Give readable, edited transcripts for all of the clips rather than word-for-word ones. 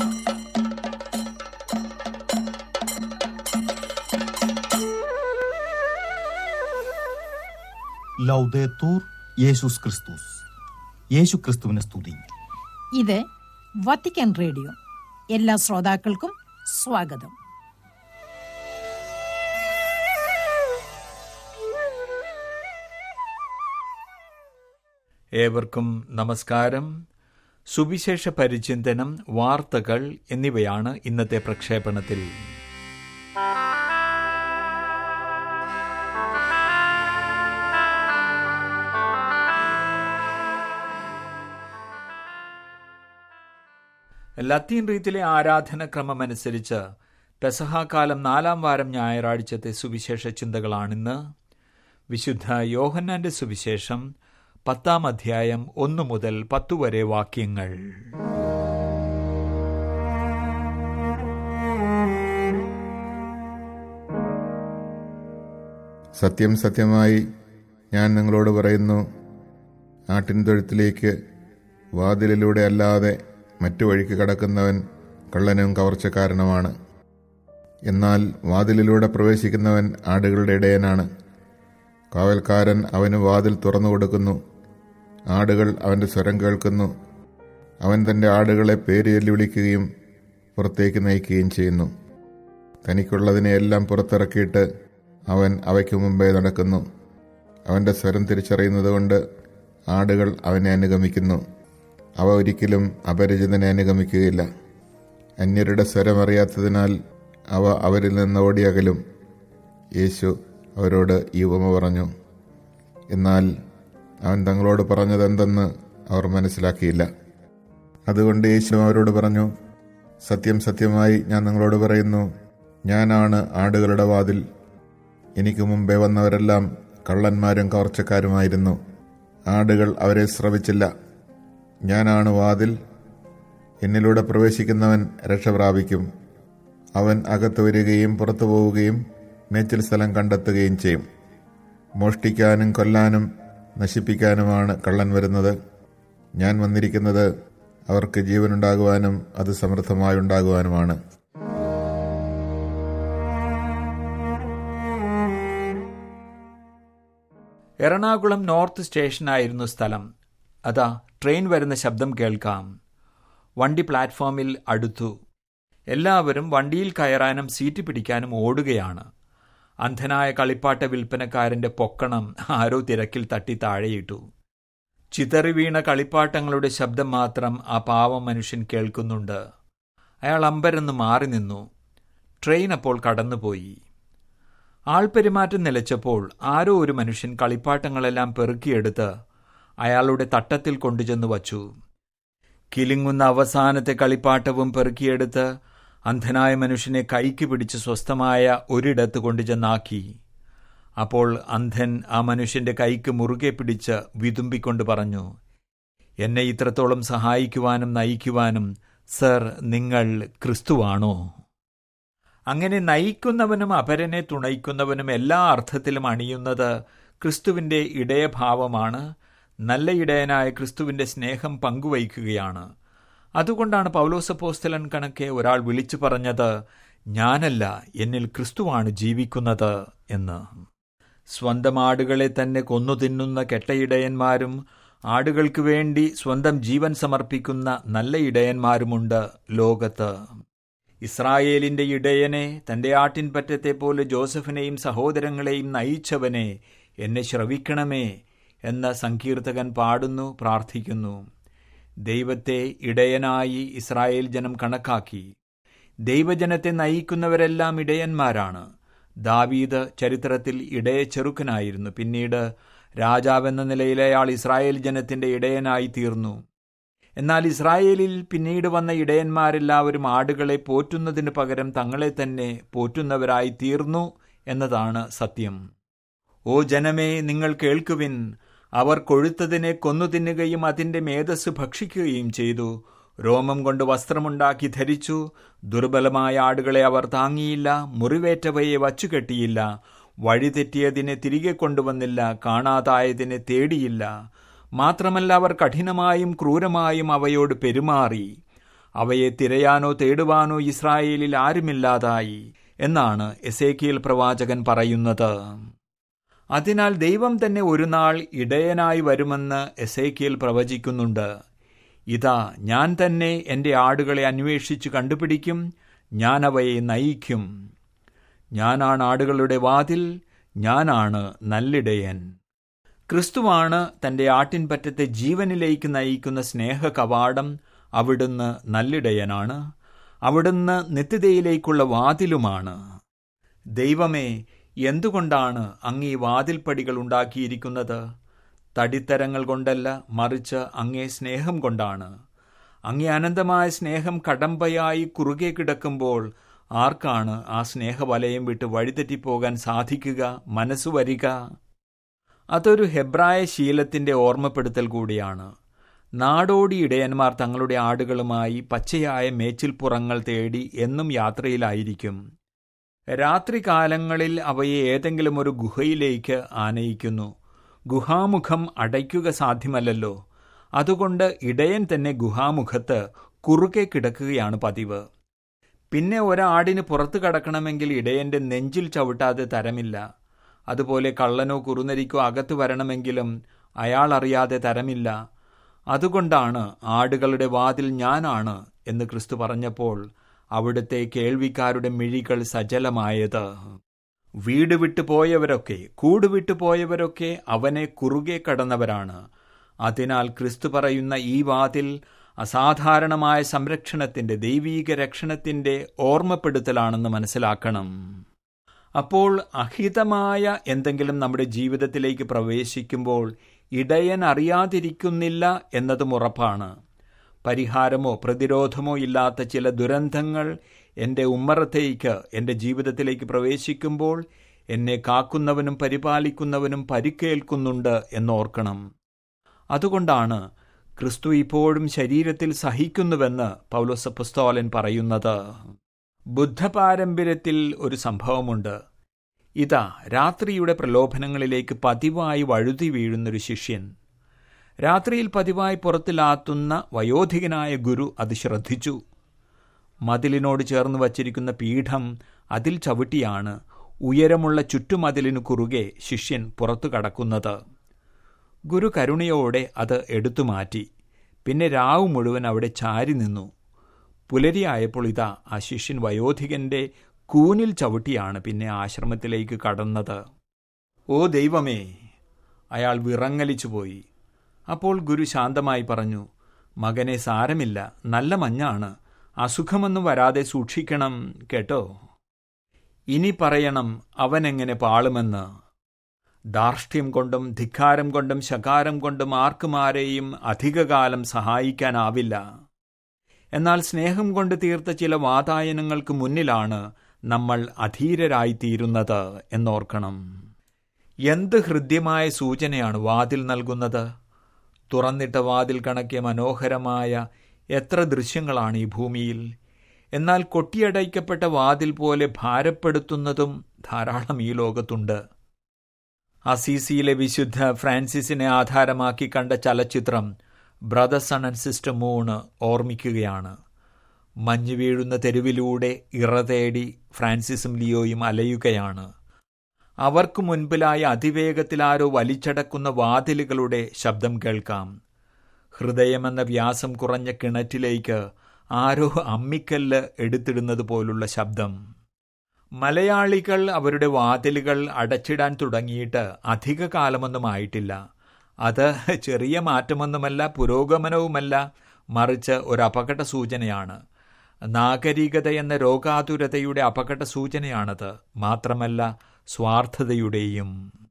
ലൗദേത്തൂർ യേശുസ് ക്രിസ്തുസ്. യേശു ക്രിസ്തുവിനെ സ്തുതി. ഇത് വത്തിക്കാൻ റേഡിയോ. എല്ലാ ശ്രോതാക്കൾക്കും സ്വാഗതം. ഏവർക്കും നമസ്കാരം. സുവിശേഷ പരിചിന്തനം, വാർത്തകൾ എന്നിവയാണ് ഇന്നത്തെ പ്രക്ഷേപണത്തിൽ. ലത്തീൻ റീത്തിലെ ആരാധനക്രമമനുസരിച്ച് പെസഹാകാലം 4-ാം വാരം ഞായറാഴ്ചത്തെ സുവിശേഷ ചിന്തകളാണിന്ന്. വിശുദ്ധ യോഹന്നാന്റെ സുവിശേഷം 10-ാം അധ്യായം 1 മുതൽ 10 വരെ വാക്യങ്ങൾ. സത്യം സത്യമായി ഞാൻ നിങ്ങളോട് പറയുന്നു, ആട്ടിൻതൊഴുത്തിലേക്ക് വാതിലിലൂടെ അല്ലാതെ മറ്റു വഴിക്ക് കടക്കുന്നവൻ കള്ളനും കവർച്ചക്കാരനുമാണ്. എന്നാൽ വാതിലിലൂടെ പ്രവേശിക്കുന്നവൻ ആടുകളുടെ ഇടയനാണ്. കാവൽക്കാരൻ അവന് വാതിൽ തുറന്നു കൊടുക്കുന്നു. ആടുകൾ അവൻ്റെ സ്വരം കേൾക്കുന്നു. അവൻ തൻ്റെ ആടുകളെ പേര് ചൊല്ലി വിളിക്കുകയും പുറത്തേക്ക് നയിക്കുകയും ചെയ്യുന്നു. തനിക്കുള്ളതിനെയെല്ലാം പുറത്തിറക്കിയിട്ട് അവൻ അവയ്ക്ക് മുമ്പേ നടക്കുന്നു. അവൻ്റെ സ്വരം തിരിച്ചറിയുന്നത് കൊണ്ട് ആടുകൾ അവനെ അനുഗമിക്കുന്നു. അവ ഒരിക്കലും അപരിചിതനെ അനുഗമിക്കുകയില്ല. അന്യരുടെ സ്വരമറിയാത്തതിനാൽ അവ അവരിൽ നിന്ന് ഓടിയകലും. യേശു അവരോട് ഈ ഉപമ പറഞ്ഞു. എന്നാൽ അവൻ തങ്ങളോട് പറഞ്ഞതെന്തെന്ന് അവർ മനസ്സിലാക്കിയില്ല. അതുകൊണ്ട് യേശു അവരോട് പറഞ്ഞു, സത്യം സത്യമായി ഞാൻ നിങ്ങളോട് പറയുന്നു, ഞാനാണ് ആടുകളുടെ വാതിൽ. എനിക്ക് മുമ്പേ വന്നവരെല്ലാം കള്ളന്മാരും കവർച്ചക്കാരുമായിരുന്നു. ആടുകൾ അവരെ ശ്രവിച്ചില്ല. ഞാനാണ് വാതിൽ. എന്നിലൂടെ പ്രവേശിക്കുന്നവൻ രക്ഷ പ്രാപിക്കും. അവൻ അകത്ത് വരികയും പുറത്തു പോവുകയും മേച്ചിൽ സ്ഥലം കണ്ടെത്തുകയും ചെയ്യും. മോഷ്ടിക്കാനും കൊല്ലാനും നശിപ്പിക്കാനുമാണ് കള്ളൻ വരുന്നത്. ഞാൻ വന്നിരിക്കുന്നത് അവർക്ക് ജീവനുണ്ടാകുവാനും അത് സമൃദ്ധമായുണ്ടാകുവാനുമാണ്. എറണാകുളം നോർത്ത് സ്റ്റേഷനായിരുന്നു സ്ഥലം. അതാ ട്രെയിൻ വരുന്ന ശബ്ദം കേൾക്കാം. വണ്ടി പ്ലാറ്റ്ഫോമിൽ അടുത്തു. എല്ലാവരും വണ്ടിയിൽ കയറാനും സീറ്റ് പിടിക്കാനും ഓടുകയാണ്. അന്ധനായ കളിപ്പാട്ട വിൽപ്പനക്കാരന്റെ പൊക്കണം ആരോ തിരക്കിൽ തട്ടി താഴെയിട്ടു. ചിതറി വീണ കളിപ്പാട്ടങ്ങളുടെ ശബ്ദം മാത്രം ആ പാവം മനുഷ്യൻ കേൾക്കുന്നുണ്ട്. അയാൾ അമ്പരന്ന് മാറി നിന്നു. ട്രെയിൻ അപ്പോൾ കടന്നുപോയി. ആൾപെരുമാറ്റം നിലച്ചപ്പോൾ ആരോ ഒരു മനുഷ്യൻ കളിപ്പാട്ടങ്ങളെല്ലാം പെറുക്കിയെടുത്ത് അയാളുടെ തട്ടത്തിൽ കൊണ്ടുചെന്ന് വച്ചു. കിലുങ്ങുന്ന അവസാനത്തെ കളിപ്പാട്ടവും പെറുക്കിയെടുത്ത് അന്ധനായ മനുഷ്യനെ കൈക്ക് പിടിച്ച് സ്വസ്ഥമായ ഒരിടത്ത് കൊണ്ടുചെന്നാക്കി. അപ്പോൾ അന്ധൻ ആ മനുഷ്യന്റെ കൈക്ക് മുറുകെ പിടിച്ച് വിതുമ്പിക്കൊണ്ട് പറഞ്ഞു, എന്നെ ഇത്രത്തോളം സഹായിക്കുവാനും നയിക്കുവാനും സർ, നിങ്ങൾ ക്രിസ്തുവാണോ? അങ്ങനെ നയിക്കുന്നവനും അപരനെ തുണയ്ക്കുന്നവനും എല്ലാ അർത്ഥത്തിലും അണിയുന്നത് ക്രിസ്തുവിന്റെ ഇടയഭാവമാണ്. നല്ല ഇടയനായ ക്രിസ്തുവിന്റെ സ്നേഹം പങ്കുവയ്ക്കുകയാണ്. അതുകൊണ്ടാണ് പൗലോസപ്പോസ്തലൻ കണക്കെ ഒരാൾ വിളിച്ചു പറഞ്ഞത്, ഞാനല്ല, എന്നിൽ ക്രിസ്തുവാണ് ജീവിക്കുന്നത് എന്ന്. സ്വന്തം ആടുകളെ തന്നെ കൊന്നു തിന്നുന്ന കെട്ടയിടയന്മാരും ആടുകൾക്ക് വേണ്ടി സ്വന്തം ജീവൻ സമർപ്പിക്കുന്ന നല്ല ഇടയന്മാരുമുണ്ട് ലോകത്ത്. ഇസ്രായേലിന്റെ ഇടയനെ, തന്റെ ആട്ടിൻപറ്റത്തെ പോലെ ജോസഫിനെയും സഹോദരങ്ങളെയും നയിച്ചവനെ, എന്നെ ശ്രവിക്കണമേ എന്ന് സങ്കീർത്തകൻ പാടുന്നു, പ്രാർത്ഥിക്കുന്നു. ദൈവത്തെ ഇടയനായി ഇസ്രായേൽ ജനം കണക്കാക്കി. ദൈവജനത്തെ നയിക്കുന്നവരെല്ലാം ഇടയന്മാരാണ്. ദാവീദ് ചരിത്രത്തിൽ ഇടയ ചെറുക്കനായിരുന്നു. പിന്നീട് രാജാവെന്ന നിലയിൽ അയാൾ ഇസ്രായേൽ ജനത്തിന്റെ ഇടയനായി തീർന്നു. എന്നാൽ ഇസ്രായേലിൽ പിന്നീട് വന്ന ഇടയന്മാരെല്ലാവരും ആടുകളെ പോറ്റുന്നതിനു പകരം തങ്ങളെ തന്നെ പോറ്റുന്നവരായി തീർന്നു എന്നതാണ് സത്യം. ഓ ജനമേ, നിങ്ങൾ കേൾക്കുവിൻ. അവർ കൊഴുത്തതിനെ കൊന്നു തിന്നുകയും അതിന്റെ മേധസ് ഭക്ഷിക്കുകയും ചെയ്തു. രോമം കൊണ്ട് വസ്ത്രമുണ്ടാക്കി ധരിച്ചു. ദുർബലമായ ആടുകളെ അവർ താങ്ങിയില്ല. മുറിവേറ്റവയെ വച്ചുകെട്ടിയില്ല. വഴിതെറ്റിയതിനെ തിരികെ കൊണ്ടുവന്നില്ല. കാണാതായതിനെ തേടിയില്ല. മാത്രമല്ല, അവർ കഠിനമായും ക്രൂരമായും അവയോട് പെരുമാറി. അവയെ തിരയാനോ തേടുവാനോ ഇസ്രായേലിൽ ആരുമില്ലാതായി എന്നാണ് എസേക്കിയേൽ പ്രവാചകൻ പറയുന്നത്. അതിനാൽ ദൈവം തന്നെ ഒരു നാൾ ഇടയനായി വരുമെന്ന് എസേക്കിയേൽ പ്രവചിക്കുന്നുണ്ട്. ഇതാ, ഞാൻ തന്നെ എൻ്റെ ആടുകളെ അന്വേഷിച്ച് കണ്ടുപിടിക്കും, ഞാൻ അവയെ നയിക്കും. ഞാനാണ് ആടുകളുടെ വാതിൽ, ഞാനാണ് നല്ലിടയൻ. ക്രിസ്തുവാണ് തൻ്റെ ആട്ടിൻപറ്റത്തെ ജീവനിലേക്ക് നയിക്കുന്ന സ്നേഹ കവാടം. അവിടുന്ന് നല്ലിടയനാണ്. അവിടുന്ന് നിത്യതയിലേക്കുള്ള വാതിലുമാണ്. ദൈവമേ, എന്തുകൊണ്ടാണ് അങ്ങ് ഈ വാതിൽപ്പടികൾ ഉണ്ടാക്കിയിരിക്കുന്നത്? തടിത്തരങ്ങൾ കൊണ്ടല്ല, മറിച്ച് അങ്ങേ സ്നേഹം കൊണ്ടാണ്. അങ്ങേ അനന്തമായ സ്നേഹം കടമ്പയായി കുറുകെ കിടക്കുമ്പോൾ ആർക്കാണ് ആ സ്നേഹവലയം വിട്ട് വഴിതെറ്റിപ്പോകാൻ സാധിക്കുക, മനസ്സു വരിക? അതൊരു ഹെബ്രായ ശീലത്തിൻ്റെ ഓർമ്മപ്പെടുത്തൽ കൂടിയാണ്. നാടോടി ഇടയന്മാർ തങ്ങളുടെ ആടുകളുമായി പച്ചയായ മേച്ചിൽപ്പുറങ്ങൾ തേടി എന്നും യാത്രയിലായിരിക്കും. രാത്രികാലങ്ങളിൽ അവയെ ഏതെങ്കിലും ഒരു ഗുഹയിലേക്ക് ആനയിക്കുന്നു. ഗുഹാമുഖം അടയ്ക്കുക സാധ്യമല്ലല്ലോ. അതുകൊണ്ട് ഇടയൻ തന്നെ ഗുഹാമുഖത്ത് കുറുകെ കിടക്കുകയാണ് പതിവ്. പിന്നെ ഒരാടിന് പുറത്തു കടക്കണമെങ്കിൽ ഇടയന്റെ നെഞ്ചിൽ ചവിട്ടാതെ തരമില്ല. അതുപോലെ കള്ളനോ കുറുനരിക്കോ അകത്ത് വരണമെങ്കിലും അയാൾ അറിയാതെ തരമില്ല. അതുകൊണ്ടാണ് ആടുകളുടെ വാതിൽ ഞാനാണ് എന്ന് ക്രിസ്തു പറഞ്ഞപ്പോൾ അവിടുത്തെ കേൾവിക്കാരുടെ മിഴികൾ സജലമായത്. വീട് വിട്ടുപോയവരൊക്കെ, കൂടുവിട്ടുപോയവരൊക്കെ അവനെ കുറുകെ കടന്നവരാണ്. അതിനാൽ ക്രിസ്തു പറയുന്ന ഈ വാതിൽ അസാധാരണമായ സംരക്ഷണത്തിൻ്റെ, ദൈവീക രക്ഷണത്തിൻ്റെ ഓർമ്മപ്പെടുത്തലാണെന്ന് മനസ്സിലാക്കണം. അപ്പോൾ അഹിതമായ എന്തെങ്കിലും നമ്മുടെ ജീവിതത്തിലേക്ക് പ്രവേശിക്കുമ്പോൾ ഇടയൻ അറിയാതിരിക്കുന്നില്ല എന്നതും ഉറപ്പാണ്. പരിഹാരമോ പ്രതിരോധമോ ഇല്ലാത്ത ചില ദുരന്തങ്ങൾ എൻ്റെ ഉമ്മറത്തേക്ക്, എൻ്റെ ജീവിതത്തിലേക്ക് പ്രവേശിക്കുമ്പോൾ എന്നെ കാക്കുന്നവനും പരിപാലിക്കുന്നവനും പരിക്കേൽക്കുന്നുണ്ട് എന്നോർക്കണം. അതുകൊണ്ടാണ് ക്രിസ്തു ഇപ്പോഴും ശരീരത്തിൽ സഹിക്കുന്നുവെന്ന് പൗലോസ് അപ്പോസ്തലൻ പറയുന്നത്. ബുദ്ധപാരമ്പര്യത്തിൽ ഒരു സംഭവമുണ്ട്. ഇതാ, രാത്രിയുടെ പ്രലോഭനങ്ങളിലേക്ക് പതിവായി വഴുതി വീഴുന്നൊരു ശിഷ്യൻ. രാത്രിയിൽ പതിവായി പുറത്തിലാത്തുന്ന വയോധികനായ ഗുരു അത് ശ്രദ്ധിച്ചു. മതിലിനോട് ചേർന്ന് വച്ചിരിക്കുന്ന പീഠം അതിൽ ചവിട്ടിയാണ് ഉയരമുള്ള ചുറ്റുമതിലിനു കുറുകെ ശിഷ്യൻ പുറത്തു കടക്കുന്നത്. ഗുരു കരുണയോടെ അത് എടുത്തുമാറ്റി. പിന്നെ രാവ് മുഴുവൻ അവിടെ ചാരി നിന്നു. പുലരിയായപ്പോൾ ഇതാ, ആ ശിഷ്യൻ വയോധികന്റെ കൂനിൽ ചവിട്ടിയാണ് പിന്നെ ആശ്രമത്തിലേക്ക് കടന്നത്. ഓ ദൈവമേ! അയാൾ വിറങ്ങലിച്ചുപോയി. അപ്പോൾ ഗുരു ശാന്തമായി പറഞ്ഞു, മകനെ, സാരമില്ല, നല്ല മഞ്ഞാണ്, അസുഖമൊന്നും വരാതെ സൂക്ഷിക്കണം കേട്ടോ. ഇനി പറയണം അവനെങ്ങനെ പാളുമെന്ന്. ധാർഷ്ട്യം കൊണ്ടും ധിക്കാരം കൊണ്ടും ശകാരം കൊണ്ടും ആർക്കുമാരെയും അധികകാലം സഹായിക്കാനാവില്ല. എന്നാൽ സ്നേഹം കൊണ്ട് തീർത്ത ചില വാതായനങ്ങൾക്ക് മുന്നിലാണ് നമ്മൾ അധീരരായിത്തീരുന്നത് എന്നോർക്കണം. എന്ത് ഹൃദ്യമായ സൂചനയാണ് വാതിൽ നൽകുന്നത്! തുറന്നിട്ട വാതിൽ കണക്കെ മനോഹരമായ എത്ര ദൃശ്യങ്ങളാണ് ഈ ഭൂമിയിൽ! എന്നാൽ കൊട്ടിയടയ്ക്കപ്പെട്ട വാതിൽ പോലെ ഭാരപ്പെടുത്തുന്നതും ധാരാളം ഈ ലോകത്തുണ്ട്. അസീസിയിലെ വിശുദ്ധ ഫ്രാൻസിസിനെ ആധാരമാക്കി കണ്ട ചലച്ചിത്രം brother sun and sister moon ഓർമ്മിക്കുകയാണ്. മഞ്ഞു വീഴുന്ന തെരുവിലൂടെ ഇറതേടി ഫ്രാൻസിസും ലിയോയും അലയുകയാണ്. അവർക്ക് മുൻപിലായി അതിവേഗത്തിലാരോ വലിച്ചടക്കുന്ന വാതിലുകളുടെ ശബ്ദം കേൾക്കാം. ഹൃദയമെന്ന വ്യാസം കുറഞ്ഞ കിണറ്റിലേക്ക് ആരോ അമ്മിക്കല്ല് എടുത്തിടുന്നത് പോലുള്ള ശബ്ദം. മലയാളികൾ അവരുടെ വാതിലുകൾ അടച്ചിടാൻ തുടങ്ങിയിട്ട് അധിക കാലമൊന്നും ആയിട്ടില്ല. അത് ചെറിയ മാറ്റമൊന്നുമല്ല, പുരോഗമനവുമല്ല, മറിച്ച് ഒരു അപകട സൂചനയാണ്. നാഗരികത എന്ന രോഗാതുരതയുടെ അപകട സൂചനയാണത്. മാത്രമല്ല, സ്വാർത്ഥതയുടെയും.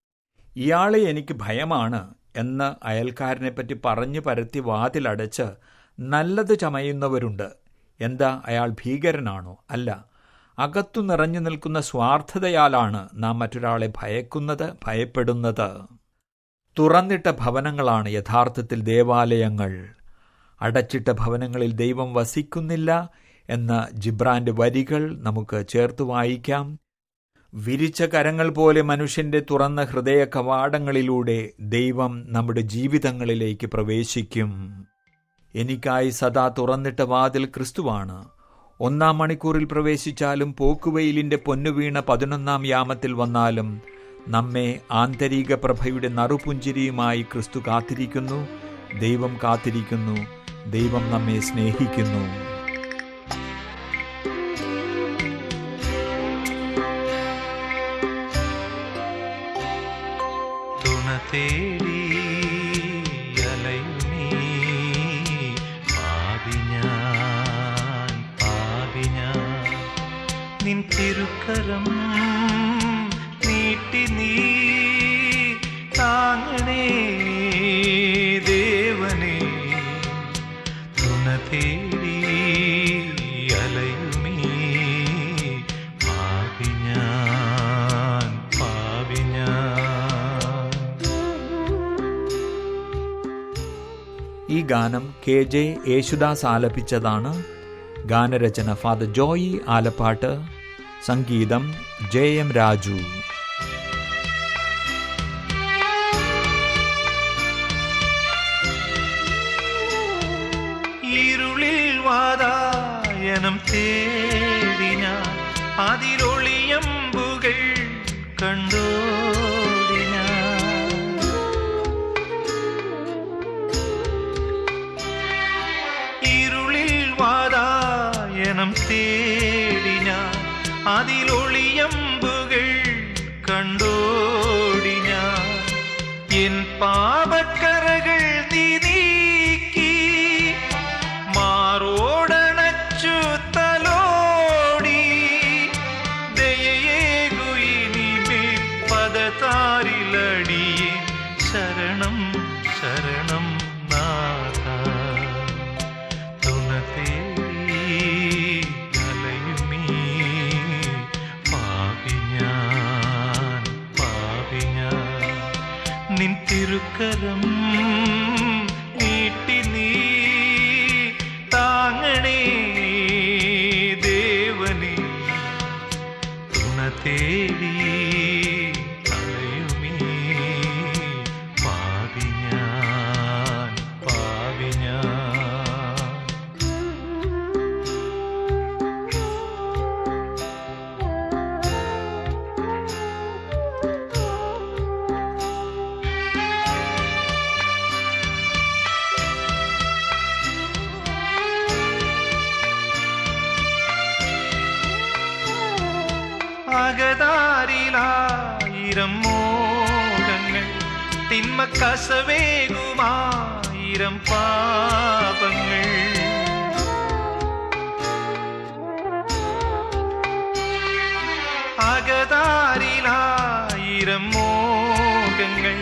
ഇയാളെ എനിക്ക് ഭയമാണ് എന്ന് അയൽക്കാരനെപ്പറ്റി പറഞ്ഞു പരത്തി വാതിലടച്ച് നല്ലത് ചമയുന്നവരുണ്ട്. എന്താ, അയാൾ ഭീകരനാണോ? അല്ല, അകത്തു നിറഞ്ഞു നിൽക്കുന്ന സ്വാർത്ഥതയാലാണ് നാം മറ്റൊരാളെ ഭയക്കുന്നത്, ഭയപ്പെടുന്നത്. തുറന്നിട്ട ഭവനങ്ങളാണ് യഥാർത്ഥത്തിൽ ദേവാലയങ്ങൾ. അടച്ചിട്ട ഭവനങ്ങളിൽ ദൈവം വസിക്കുന്നില്ല എന്ന ജിബ്രാന്റെ വരികൾ നമുക്ക് ചേർത്ത് വായിക്കാം. വിരിച്ച കരങ്ങൾ പോലെ മനുഷ്യന്റെ തുറന്ന ഹൃദയ കവാടങ്ങളിലൂടെ ദൈവം നമ്മുടെ ജീവിതങ്ങളിലേക്ക് പ്രവേശിക്കും. എനിക്കായി സദാ തുറന്നിട്ട വാതിൽ ക്രിസ്തുവാണ്. 1-ാം മണിക്കൂറിൽ പ്രവേശിച്ചാലും പോക്കുവെയിലിന്റെ പൊന്നുവീണ 11-ാം യാമത്തിൽ വന്നാലും നമ്മെ ആന്തരിക പ്രഭയുടെ നറുപുഞ്ചിരിയുമായി ക്രിസ്തു കാത്തിരിക്കുന്നു. ദൈവം കാത്തിരിക്കുന്നു. ദൈവം നമ്മെ സ്നേഹിക്കുന്നു. തേടി അലയുമീ പാപിഞ്ഞാൻ നിൻ തിരുക്കരം നീട്ടി നീ താങ്ങണേ ദേവനേ. തുണ തേടി അലയുമീ പാപിഞ്ഞാൻ. ഈ ഗാനം KJ യേശുദാസ് ആലപിച്ചതാണ്. ഗാനരചന ഫാദർ ജോയി ആലപ്പാട്ട്, സംഗീതം JM രാജു. ഇരുളിൽ വാതായനം തേടി ഞാൻ അതിലൊളിയമ്പുകൾ കണ്ടോടി ഞാൻ. ഇരുളിൽ വാതായനം തേടി ഞാൻ അതിലൊളിയമ്പുകൾ കണ്ടോടി ഞാൻ. എൻ പാപക്കറകൾ നീ നീക്കി മാറോടണച്ചു തലോടി. ദയയേകുയിനിമേ പദതാരിലടിയേ ശരണം ശരണം നാഥ. തുണ തേടി അലയുമീ പാപിഞ്ഞാൻ നിൻ തിരുക്കരം നീട്ടി നീ താങ്ങണേ ദേവനേ. തുണ തേടി അലയുമീ പാപിഞ്ഞാൻ. അകതാരിലായിരം മോഹങ്ങൾ തിന്മക്കസവേകുമായിരം പാപങ്ങൾ. അകതാരിലായിരം മോഹങ്ങൾ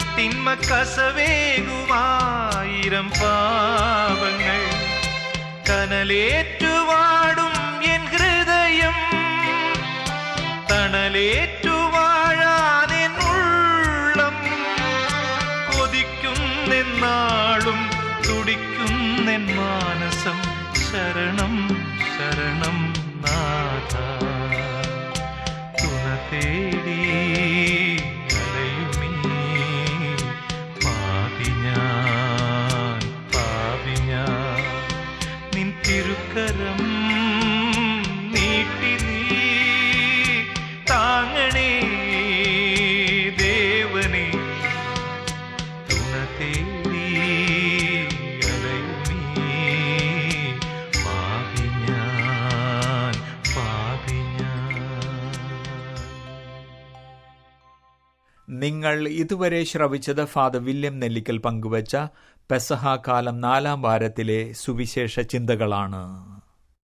തിന്മക്കസവേകുമായിരം പാപങ്ങൾ. കനലേറ്റുവാടും എൻ ഹൃദയം തണലേറ്റുവാഴാനെൻ ഉള്ളം. കൊതിക്കുന്നെന്നാളും തുടിക്കുന്നെൻ മാനസം ശരണം ശരണം നാഥ. തുണ തേടി അലയുമീ പാപിഞ്ഞാൻ നിൻ തിരുക്കരം നീട്ടി നീ താങ്ങണേ ദേവനേ. തുണ തേടി അലയുമീ പാപിഞ്ഞാൻ. നിങ്ങൾ ഇതുവരെ ശ്രവിച്ചത് ഫാദർ വില്യം നെല്ലിക്കൽ പങ്കുവച്ച പെസഹ കാലം 4-ാം വാരത്തിലെ സുവിശേഷ ചിന്തകളാണ്.